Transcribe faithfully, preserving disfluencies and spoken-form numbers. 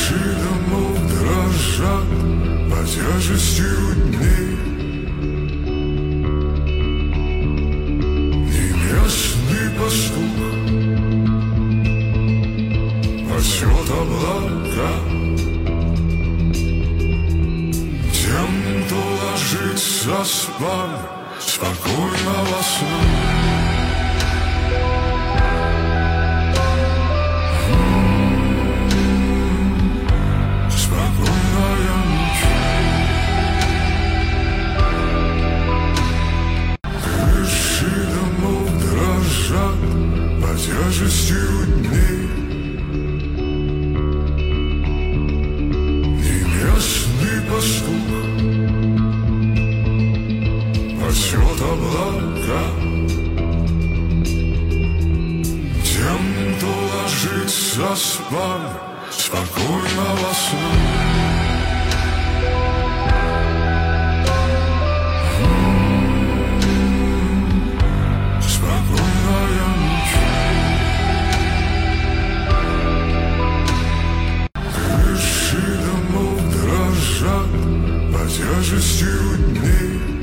Крыши домов дрожат под тяжестью дней. Неместный пастух пасет облака тем, кто ложится спать спокойного сна. Тяжестью дней неместный пастух пасет облака тем, кто ложится спать спокойного сна. Тяжестью дней